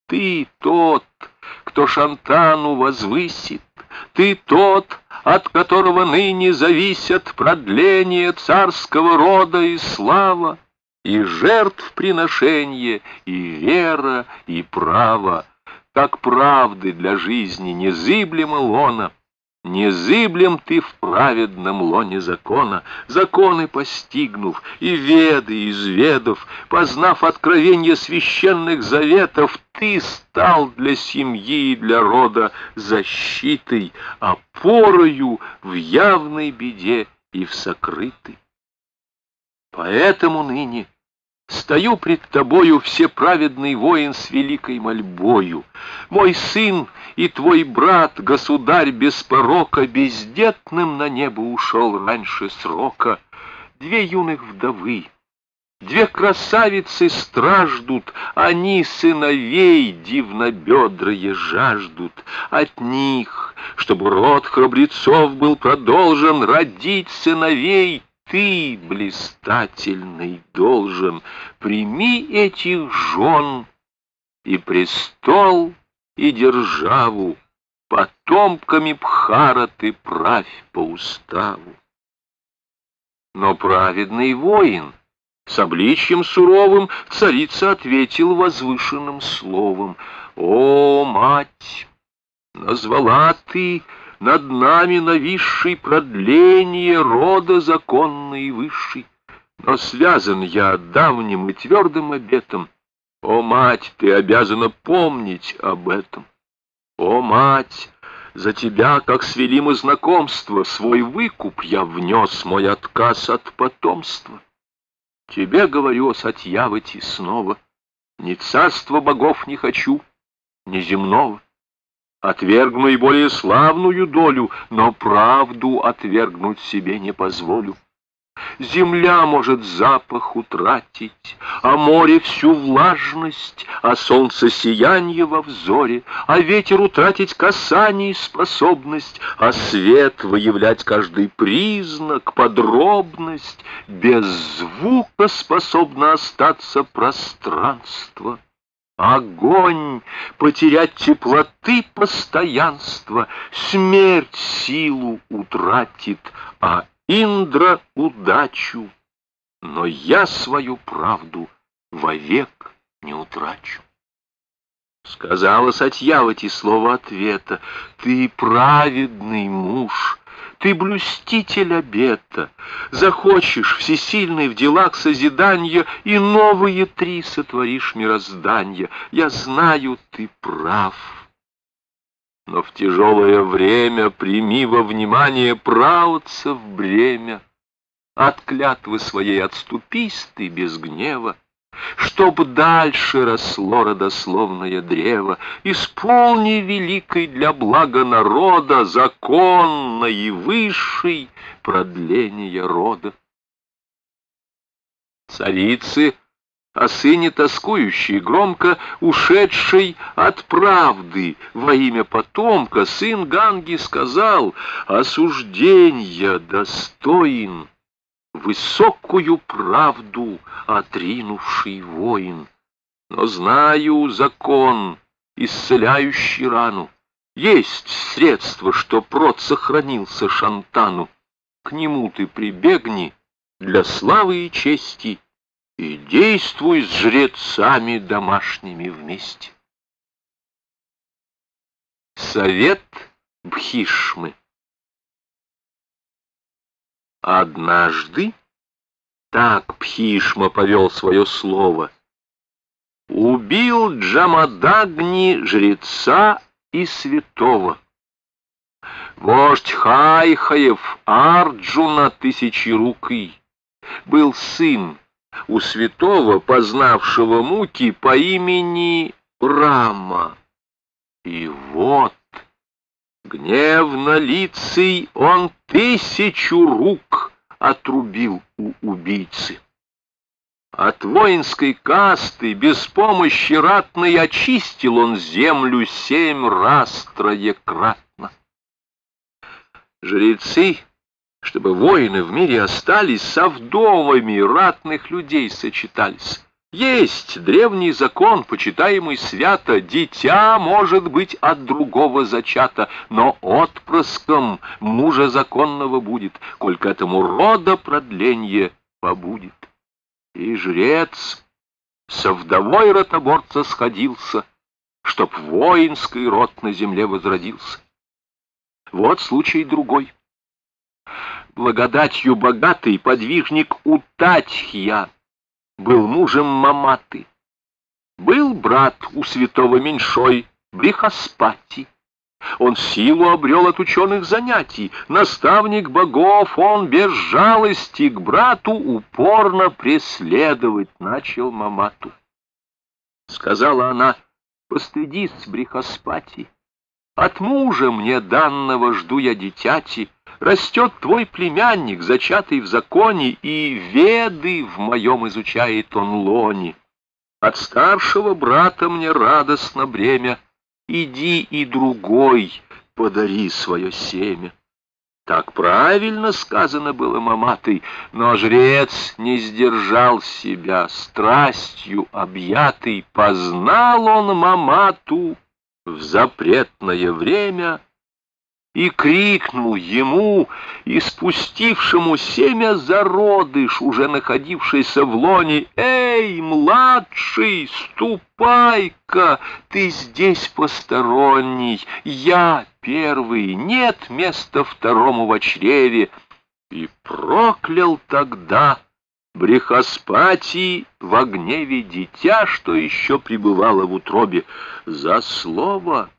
Ты тот, кто Шантану возвысит, ты тот, от которого ныне зависят продление царского рода и слава, и жертвоприношение, и вера, и право, как правды для жизни незыблемо лона. Незыблем ты в праведном лоне закона, законы постигнув, и веды изведав, познав откровенье священных заветов, ты стал для семьи и для рода защитой, опорою в явной беде и в сокрытой. Поэтому ныне стою пред тобою, всеправедный воин, с великой мольбою. Мой сын и твой брат, государь без порока, бездетным на небо ушел раньше срока. Две юных вдовы, две красавицы страждут, они сыновей дивнобедрые жаждут. От них, чтобы род храбрецов был продолжен, родить сыновей ты, блистательный, должен. Прими этих жен, и престол, и державу, потомками Пхара ты правь по уставу. Но праведный воин с обличьем суровым царица ответил возвышенным словом: «О, мать, назвала ты над нами нависший продление рода законный и высший, но связан я давним и твердым обетом. О, мать, ты обязана помнить об этом. О, мать, за тебя, как свели мы знакомство, свой выкуп я внес, мой отказ от потомства. Тебе говорю, Сатьявати, снова, ни царства богов не хочу, ни земного. Отвергну и более славную долю, но правду отвергнуть себе не позволю. Земля может запах утратить, а море всю влажность, а солнце сиянье во взоре, а ветер утратить касаний способность, а свет выявлять каждый признак, подробность. Без звука способно остаться пространство. Огонь потерять теплоты постоянства, смерть силу утратит, а Индра удачу, но я свою правду вовек не утрачу. Сказала Сатьявати слово ответа: ты праведный муж, ты блюститель обета, захочешь всесильный в делах созидания, и новые три сотворишь мирозданья. Я знаю, ты прав. Но в тяжелое время прими во внимание праотцев бремя. От клятвы своей отступись ты без гнева, чтоб дальше росло родословное древо. Исполни великой для блага народа, законной и высшей продление рода. Царицы о сыне тоскующей громко, ушедшей от правды во имя потомка, сын Ганги сказал: осужденья достоин высокую правду отринувший воин. Но знаю закон, исцеляющий рану. Есть средство, чтоб род сохранился Шантану. К нему ты прибегни для славы и чести и действуй с жрецами домашними вместе. Совет Бхишмы. Однажды так Бхишма повел свое слово: убил Джамадагни жреца и святого. Вождь Хайхаев Арджуна тысячерукий был сын у святого, познавшего муки, по имени Рама. И вот гневнолицый он 1000 рук отрубил у убийцы. От воинской касты без помощи ратной очистил он землю 7 раз троекратно. Жрецы, чтобы воины в мире остались, со вдовами ратных людей сочетались. Есть древний закон, почитаемый свято: дитя может быть от другого зачато, но отпрыском мужа законного будет, коль к этому рода продленье побудет. И жрец со вдовой ротоборца сходился, чтоб воинский род на земле возродился. Вот случай другой. Благодатью богатый подвижник Утатья был мужем Маматы. Был брат у святого меньшой Брихаспати. Он силу обрел от ученых занятий. Наставник богов, он без жалости к брату упорно преследовать начал Мамату. Сказала она: постыдись, Брихаспати, от мужа мне данного жду я дитяти. Растет твой племянник, зачатый в законе, и веды в моем изучает он лоне. От старшего брата мне радостно бремя, иди и другой подари свое семя. Так правильно сказано было Маматой, но жрец не сдержал себя, страстью объятый. Познал он Мамату в запретное время и крикнул ему, испустившему семя зародыш, уже находившийся в лоне: «Эй, младший, ступай-ка, ты здесь посторонний, я первый, нет места второму во чреве». И проклял тогда Брихаспати во гневе дитя, что еще пребывало в утробе, за слово,